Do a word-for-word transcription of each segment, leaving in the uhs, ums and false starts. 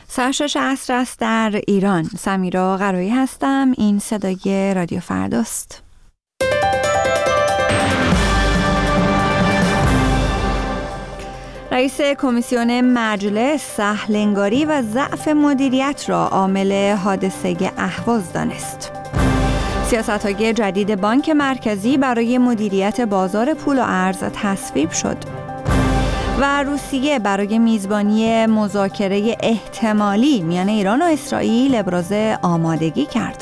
ساعت شش عصر است در ایران. سمیرا قرایی هستم. این صدای رادیو فرداست. رئیس کمیسیون مجلس سهل‌انگاری و ضعف مدیریت را عامل حادثه اهواز دانست. سیاست‌های جدید بانک مرکزی برای مدیریت بازار پول و ارز تصویب شد. و روسیه برای میزبانی مذاکره احتمالی میان ایران و اسرائیل ابراز آمادگی کرد.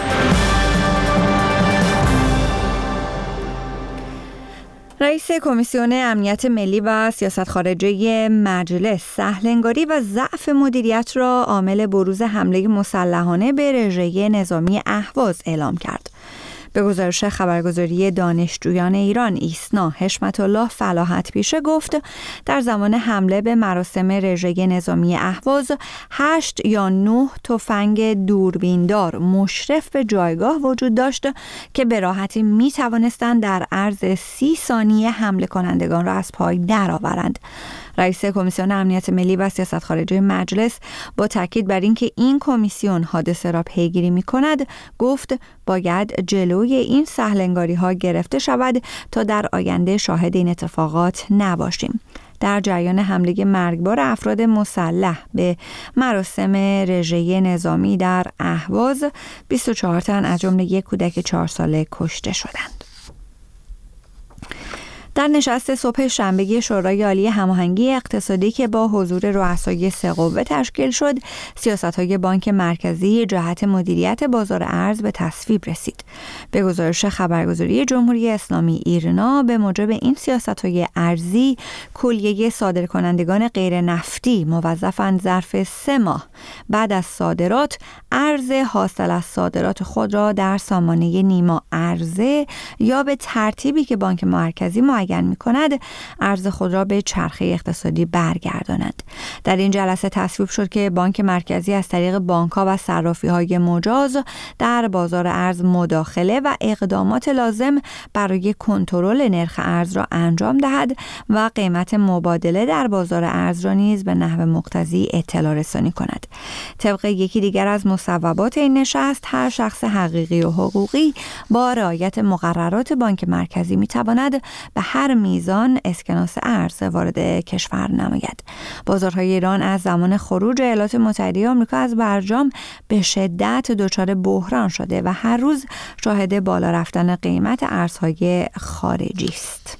رئیس کمیسیون امنیت ملی و سیاست خارجی مجلس سهل‌انگاری و ضعف مدیریت را عامل بروز حمله مسلحانه به رژه نظامی اهواز اعلام کرد. به گزارش خبرگزاری دانشجویان ایران ایسنا، حشمت الله فلاحت پیشه گفت در زمان حمله به مراسم رژه نظامی اهواز هشت یا نه تفنگ دوربیندار مشرف به جایگاه وجود داشت که به راحتی می توانستند در عرض سی ثانیه حمله کنندگان را از پای درآورند. رئیس کمیسیون امنیت ملی و سیاست خارجی مجلس با تاکید بر اینکه این کمیسیون حادثه را پیگیری می‌کند گفت باید جلوی این سهل‌انگاری‌ها گرفته شود تا در آینده شاهد این اتفاقات نباشیم. در جریان حمله مرگبار افراد مسلح به مراسم رژه نظامی در اهواز بیست و چهار تن از جمله یک کودک چهار ساله کشته شدند. در نشست صبح شنبه شورای عالی هماهنگی اقتصادی که با حضور رؤسای سه قوه تشکیل شد، سیاست‌های بانک مرکزی جهت مدیریت بازار ارز به تصویب رسید. به گزارش خبرگزاری جمهوری اسلامی ایرنا، به موجب این سیاست‌های ارزی، کلیه صادرکنندگان غیر نفتی موظفند ظرف سه ماه بعد از صادرات ارز حاصل از صادرات خود را در سامانه نیما ارزه یا به ترتیبی که بانک مرکزی معین می کند ارز خود را به چرخه اقتصادی برگردانند. در این جلسه تصویب شد که بانک مرکزی از طریق بانک‌ها و صرافی‌های مجاز در بازار ارز مداخله و اقدامات لازم برای کنترل نرخ ارز را انجام دهد و قیمت مبادله در بازار ارز را نیز به نحو مقتضی اطلاع رسانی کند. طبق یکی دیگر از مصوبات این نشست، هر شخص حقیقی و حقوقی با رعایت مقررات بانک مرکزی می تواند به هر میزان اسکناس ارز وارد کشور نماید. بازارهای ایران از زمان خروج ایالات متحده آمریکا از برجام به شدت دچار بحران شده و هر روز شاهد بالا رفتن قیمت ارزهای خارجی است.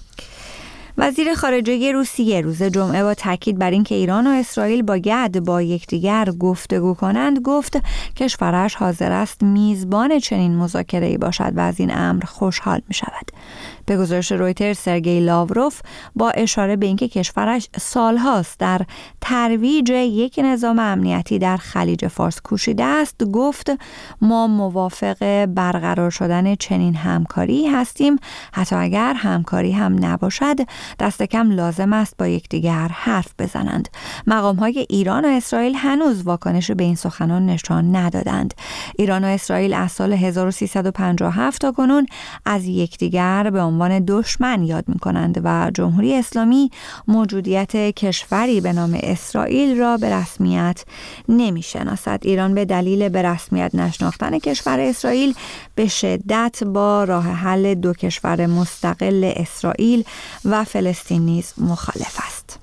وزیر خارجه روسیه روز جمعه با تاکید بر اینکه ایران و اسرائیل باید با یکدیگر گفتگو کنند گفت کشورش حاضر است میزبان چنین مذاکره‌ای باشد و از این امر خوشحال می شود. به گزارش رویترز، سرگئی لاوروف با اشاره به اینکه کشورش سالهاست در ترویج یک نظام امنیتی در خلیج فارس کوشیده است گفت ما موافق برقرار شدن چنین همکاری هستیم، حتی اگر همکاری هم نباشد دست کم لازم است با یکدیگر حرف بزنند. مقام‌های ایران و اسرائیل هنوز واکنش به این سخنان نشان ندادند. ایران و اسرائیل از سال هزار و سیصد و پنجاه و هفت تا کنون از یکدیگر به عنوان دشمن یاد می‌کنند و جمهوری اسلامی موجودیت کشوری به نام اسرائیل را به رسمیت نمی‌شناسد. ایران به دلیل به رسمیت نشناختن کشور اسرائیل به شدت با راه حل دو کشور مستقل اسرائیل و فلسطین نیز مخالف است.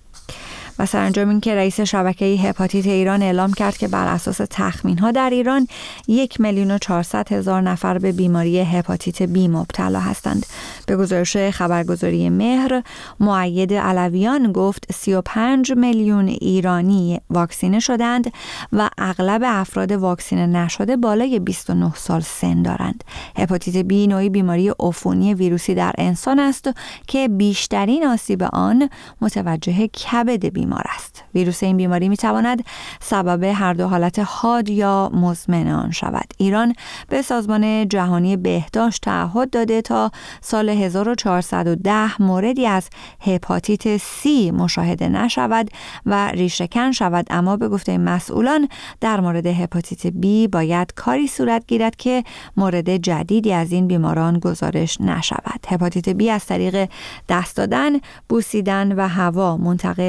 و سرانجام این که رئیس شبکه هپاتیت ایران اعلام کرد که بر اساس تخمین‌ها در ایران یک میلیون و چهارصد هزار نفر به بیماری هپاتیت بی مبتلا هستند. به گزارش خبرگزاری مهر، مؤید علویان گفت سی و پنج میلیون ایرانی واکسینه شدند و اغلب افراد واکسینه نشده بالای بیست و نه سال سن دارند. هپاتیت بی نوعی بیماری عفونی ویروسی در انسان است که بیشترین آسیب آن متوجه کبد بیمار است. ویروس این بیماری می تواند سبب هر دو حالت حاد یا مزمن آن شود. ایران به سازمان جهانی بهداشت تعهد داده تا سال هزار و چهارصد و ده موردی از هپاتیت سی مشاهده نشود و ریشه‌کن شود، اما به گفته مسئولان در مورد هپاتیت بی باید کاری صورت گیرد که مورد جدیدی از این بیماران گزارش نشود. هپاتیت بی از طریق دست دادن، بوسیدن و هوا منتقل نمی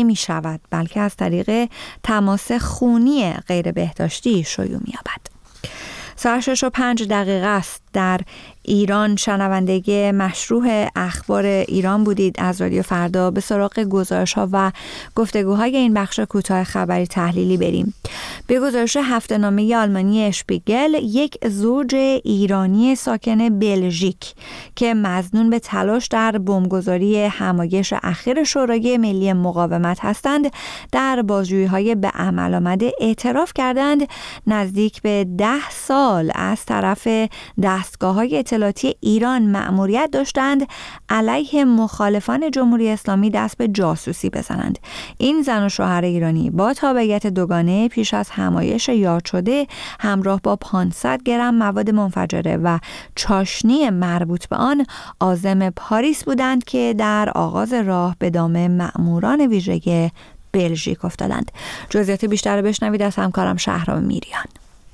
نمی شود، بلکه از طریق تماس خونی غیر بهداشتی شیوع می یابد. ساعت شش و پنج دقیقه است. در ایران شنوندگی مشروع اخبار ایران بودید از رادیو فردا. به سراغ گزارش‌ها و گفتگوهای این بخش کوتاه خبری تحلیلی بریم. به گزارش هفته‌نامه آلمانی اشپیگل، یک زوج ایرانی ساکن بلژیک که مظنون به تلاش در بمبگذاری همایش اخیر شورای ملی مقاومت هستند، در بازجویی‌های به عمل آمده اعتراف کردند نزدیک به ده سال از طرف دستگاه‌های اطلاعاتی ایران مأموریت داشتند علیه مخالفان جمهوری اسلامی دست به جاسوسی بزنند. این زن و شوهر ایرانی با تابعیت دوگانه پیش از همایش یاد شده همراه با پانصد گرم مواد منفجره و چاشنی مربوط به آن عازم پاریس بودند که در آغاز راه به دام مأموران ویژه بلژیک افتادند. جزئیات بیشتر رو بشنوید از همکارم شهرام میریان.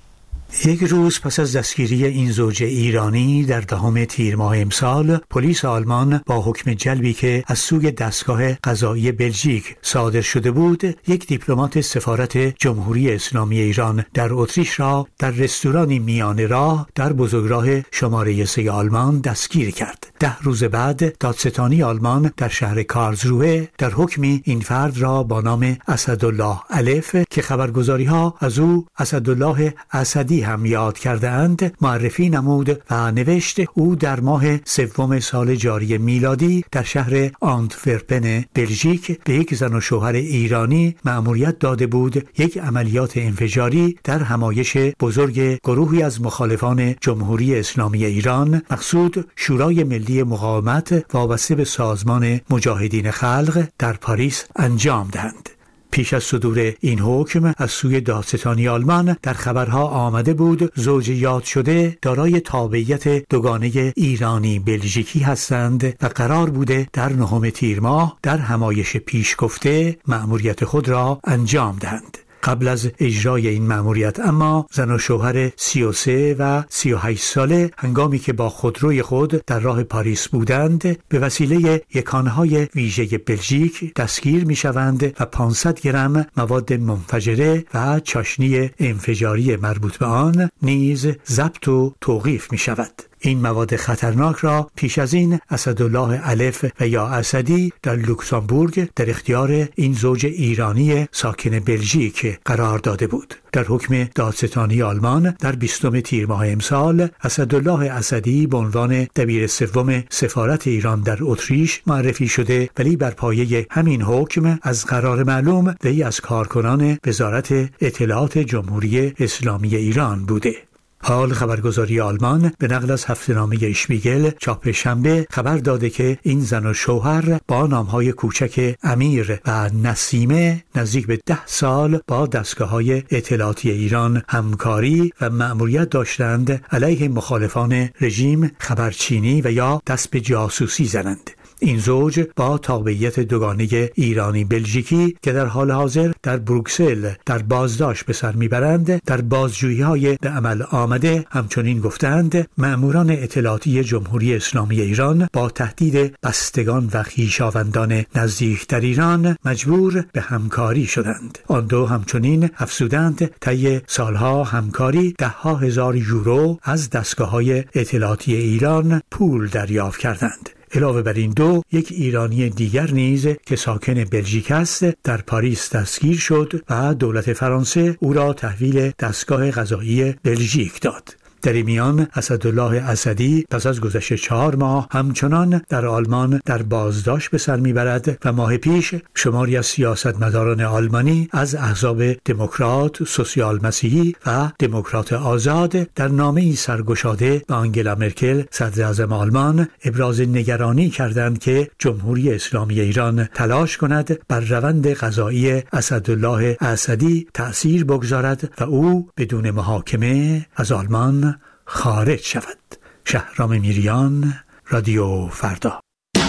یک روز پس از دستگیری این زوج ایرانی در دهم تیر ماه امسال، پلیس آلمان با حکم جلبی که از سوی دستگاه قضایی بلژیک صادر شده بود، یک دیپلمات سفارت جمهوری اسلامی ایران در اتریش را در رستورانی میان راه در بزرگراه شماره سه آلمان دستگیر کرد. ده روز بعد دادستانی آلمان در شهر کارلسروه در حکمی این فرد را با نام اسدالله الف که خبرگزاری‌ها از او اسدالله اسدی هم یاد کرده اند معرفی نمود و نوشت او در ماه سوم سال جاری میلادی در شهر آنتورپن بلژیک به یک زن و شوهر ایرانی مأموریت داده بود یک عملیات انفجاری در همایش بزرگ گروهی از مخالفان جمهوری اسلامی ایران مقصود شورای ملی مقاومت وابسته به سازمان مجاهدین خلق در پاریس انجام دهند. پیش از صدور این حکم از سوی دادستانی آلمان در خبرها آمده بود زوج یاد شده دارای تابعیت دوگانه ایرانی بلژیکی هستند و قرار بوده در نهم تیر ماه در همایش پیش گفته مأموریت خود را انجام دهند. قبل از اجرای این مأموریت اما زن و شوهر سی و سه و سی و هشت ساله هنگامی که با خودروی خود در راه پاریس بودند به وسیله یکانهای ویژه بلژیک دستگیر می شوند و پانصد گرم مواد منفجره و چاشنی انفجاری مربوط به آن نیز ضبط و توقیف می شود. این مواد خطرناک را پیش از این اسدالله الف و یا اسدی در لوکزامبورگ در اختیار این زوج ایرانی ساکن بلژیک قرار داده بود. در حکم دادستانی آلمان در بیستم تیر ماه امسال اسدالله اسدی به عنوان دبیر سوم سفارت ایران در اتریش معرفی شده، ولی بر پایه همین حکم از قرار معلوم وی از کارکنان وزارت اطلاعات جمهوری اسلامی ایران بوده. حال خبرگزاری آلمان به نقل از هفته‌نامه اشپیگل چاپ شنبه خبر داده که این زن و شوهر با نامهای کوچک امیر و نسیمه نزدیک به ده سال با دستگاه‌های اطلاعاتی ایران همکاری و مأموریت داشتند علیه مخالفان رژیم خبرچینی و یا دست به جاسوسی زنند. این زوج با تابعیت دوگانه ایرانی بلژیکی که در حال حاضر در بروکسل در بازداشت به سر میبرند، در بازجویی‌های به عمل آمده همچنین گفتند مأموران اطلاعاتی جمهوری اسلامی ایران با تهدید بستگان و خویشاوندان نزدیک در ایران مجبور به همکاری شدند. آن دو همچنین افزودند طی سالها همکاری ده ها هزار یورو از دستگاه‌های اطلاعاتی ایران پول دریافت کردند. علاوه بر این دو، یک ایرانی دیگر نیز که ساکن بلژیک است در پاریس دستگیر شد و دولت فرانسه او را تحویل دستگاه قضایی بلژیک داد. در این میان اسدالله اسدی پس از گذشت چهار ماه همچنان در آلمان در بازداشت به سر میبرد و ماه پیش شماری از سیاستمداران آلمانی از احزاب دموکرات، سوسیال مسیحی و دموکرات آزاد در نامه‌ای سرگشاده به آنگلا مرکل صدر اعظم آلمان ابراز نگرانی کردند که جمهوری اسلامی ایران تلاش کند بر روند قضایی اسدالله اسدی تأثیر بگذارد و او بدون محاکمه از آلمان خارج شود. شهرام میریان، رادیو فردا.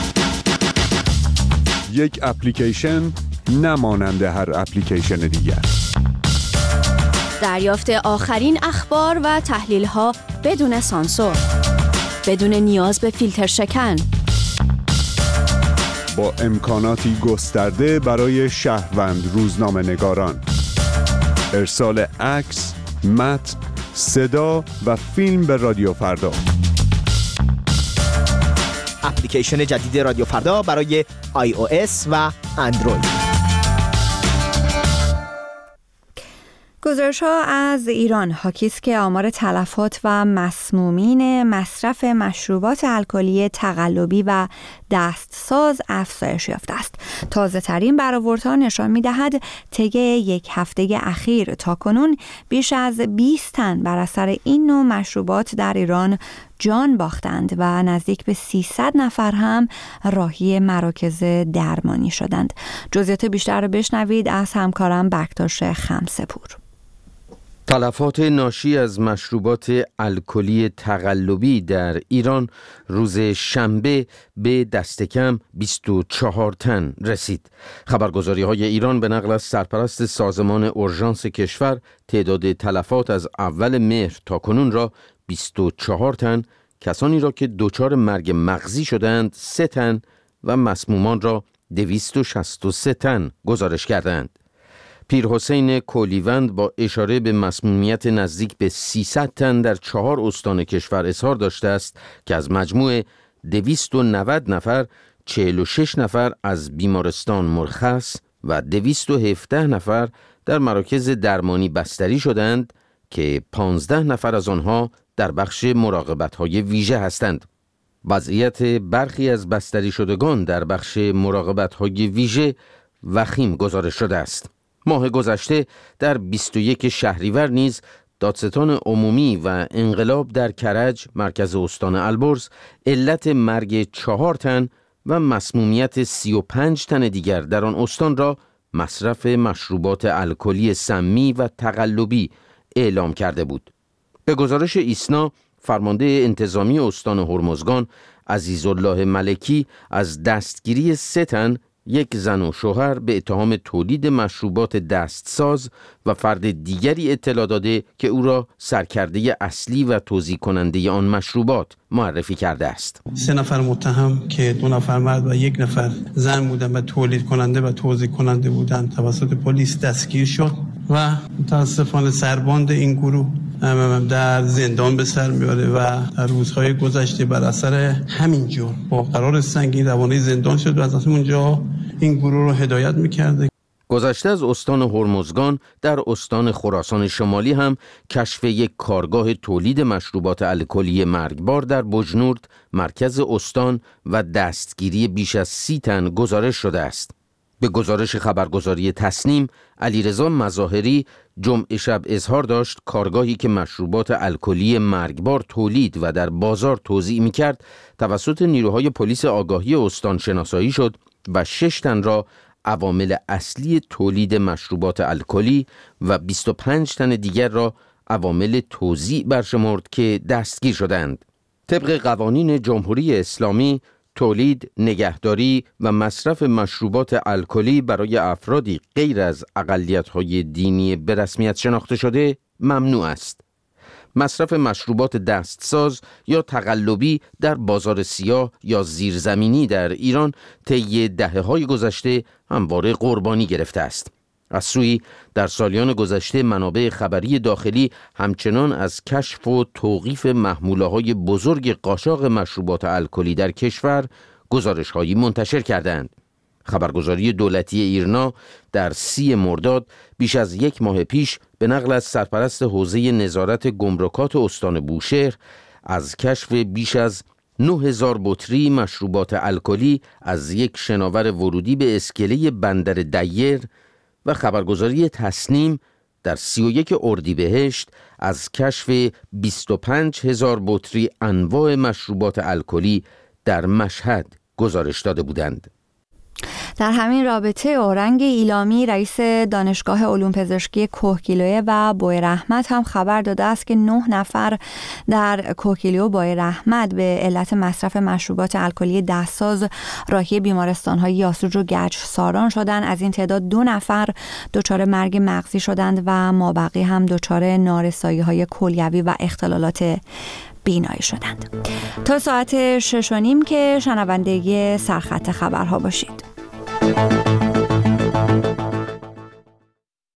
یک اپلیکیشن نمانند هر اپلیکیشن دیگر. دریافت آخرین اخبار و تحلیل‌ها بدون سانسور، بدون نیاز به فیلتر شکن، با امکاناتی گسترده برای شهروند روزنامه نگاران. ارسال عکس، متن، صدا و فیلم به رادیو فردا. اپلیکیشن جدید رادیو فردا برای آی او اس و اندروید. گزارش‌ها از ایران حاکی است که آمار تلفات و مسمومین مصرف مشروبات الکلی تقلبی و دستساز افزایش یافته است. تازه‌ترین برآوردها نشان می‌دهد طی یک هفته اخیر تاکنون بیش از بیست تن بر اثر این نوع مشروبات در ایران جان باختند و نزدیک به سیصد نفر هم راهی مراکز درمانی شدند. جزئیات بیشتر رو بشنوید از همکارم بکتاش خمسه‌پور. تلفات ناشی از مشروبات الکلی تقلبی در ایران روز شنبه به دست کم بیست و چهار تن رسید. خبرگزاری‌های ایران به نقل از سرپرست سازمان اورژانس کشور تعداد تلفات از اول مهر تا کنون را بیست و چهار تن، کسانی را که دچار مرگ مغزی شدند سه تن و مسمومان را دویست و شصت و سه تن گزارش کردند. پیر حسین کولیوند با اشاره به مسمومیت نزدیک به سیصد تن در چهار استان کشور اظهار داشته است که از مجموع دویست و نود نفر چهل و شش نفر از بیمارستان مرخص و دویست و هفده نفر در مراکز درمانی بستری شدند که پانزده نفر از آنها در بخش مراقبت‌های ویژه هستند. وضعیت برخی از بستری شدگان در بخش مراقبت‌های ویژه وخیم گزارش شده است. ماه گذشته در بیست و یک شهریور نیز دادستان عمومی و انقلاب در کرج مرکز استان البرز علت مرگ چهار تن و مسمومیت سی و پنج تن دیگر در آن استان را مصرف مشروبات الکلی سمی و تقلبی اعلام کرده بود. به گزارش ایسنا، فرمانده انتظامی استان هرمزگان عزیزالله ملکی از دستگیری سه تن، یک زن و شوهر به اتهام تولید مشروبات دستساز و فرد دیگری اطلاع داده که او را سرکرده اصلی و توزیع کننده آن مشروبات معرفی کرده است. سه نفر متهم که دو نفر مرد و یک نفر زن بودند و تولید کننده و توزیع کننده بودند توسط پلیس دستگیر شد و متاسفانه سرباند این گروه در زندان به سر میاره و در روزهای گذشته بر اثر همین جرم با قرار سنگین روانه زندان شد و از اونجا این گروه رو هدایت میکرده. گذشته از استان هرمزگان در استان خراسان شمالی هم کشف یک کارگاه تولید مشروبات الکلی مرگبار در بجنورد مرکز استان و دستگیری بیش از سی تن گزارش شده است. به گزارش خبرگزاری تصنیم، علیرضا مظاهری جمعه شب اظهار داشت کارگاهی که مشروبات الکلی مرگبار تولید و در بازار توزیع می‌کرد توسط نیروهای پلیس آگاهی استان شناسایی شد و شش تن را عوامل اصلی تولید مشروبات الکلی و بیست و پنج تن دیگر را عوامل توزیع برشمرد که دستگیر شدند. طبق قوانین جمهوری اسلامی، تولید، نگهداری و مصرف مشروبات الکلی برای افرادی غیر از اقلیت‌های دینی به رسمیت شناخته شده ممنوع است. مصرف مشروبات دستساز یا تقلبی در بازار سیاه یا زیرزمینی در ایران طی دهه‌های گذشته همواره قربانی گرفته است. از سوی در سالیان گذشته منابع خبری داخلی همچنان از کشف و توقیف محموله‌های بزرگ قاچاق مشروبات الکلی در کشور گزارش‌هایی منتشر کردند. خبرگزاری دولتی ایرنا در سی مرداد بیش از یک ماه پیش به نقل از سرپرست حوزه نظارت گمرکات استان بوشهر از کشف بیش از نه هزار بطری مشروبات الکلی از یک شناور ورودی به اسکله بندر دیر و خبرگزاری تصنیم در سی و یک اردیبهشت از کشف بیست و پنج هزار بطری انواع مشروبات الکلی در مشهد گزارش داده بودند. در همین رابطه اورنگ ایلامی رئیس دانشگاه علوم پزشکی کهگیلویه و بوی رحمت هم خبر داده است که نه نفر در کهگیلویه و بوی رحمت به علت مصرف مشروبات الکلی دستساز راهی بیمارستان‌های یاسوج و گچ ساران شدند. از این تعداد دو نفر دچار مرگ مغزی شدند و مابقی هم دچار نارسایی‌های کلیوی و اختلالات بینایی شدند. تا ساعت شش و نیم که شنونده سرخط خبرها باشید.